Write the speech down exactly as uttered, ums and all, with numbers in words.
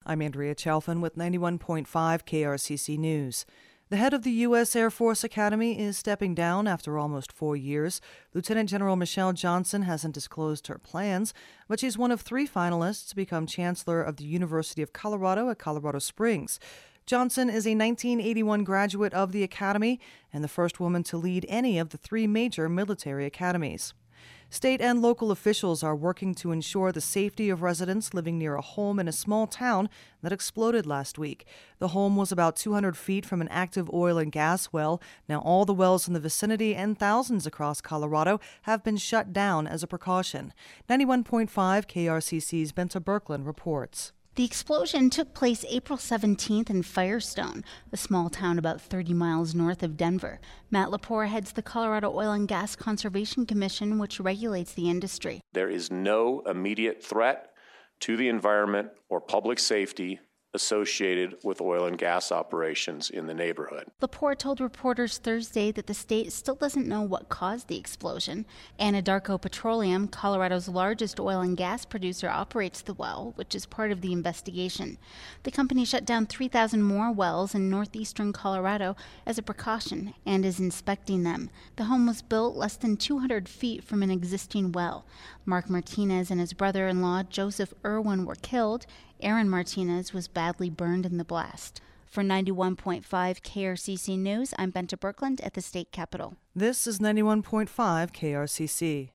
I'm Andrea Chalfin with ninety-one point five K R C C News. The head of the U S Air Force Academy is stepping down after almost four years. Lieutenant General Michelle Johnson hasn't disclosed her plans, but she's one of three finalists to become Chancellor of the University of Colorado at Colorado Springs. Johnson is a nineteen eighty-one graduate of the Academy and the first woman to lead any of the three major military academies. State and local officials are working to ensure the safety of residents living near a home in a small town that exploded last week. The home was about two hundred feet from an active oil and gas well. Now all the wells in the vicinity and thousands across Colorado have been shut down as a precaution. ninety-one point five K R C C's Benta Birkeland reports. The explosion took place April seventeenth in Firestone, a small town about thirty miles north of Denver. Matt Lepore heads the Colorado Oil and Gas Conservation Commission, which regulates the industry. There is no immediate threat to the environment or public safety associated with oil and gas operations in the neighborhood. Lepore told reporters Thursday that the state still doesn't know what caused the explosion. Anadarko Petroleum, Colorado's largest oil and gas producer, operates the well, which is part of the investigation. The company shut down three thousand more wells in northeastern Colorado as a precaution and is inspecting them. The home was built less than two hundred feet from an existing well. Mark Martinez and his brother-in-law, Joseph Irwin, were killed. Aaron Martinez was badly burned in the blast. For ninety-one point five K R C C News, I'm Benta Birkeland at the state capitol. This is ninety-one point five K R C C.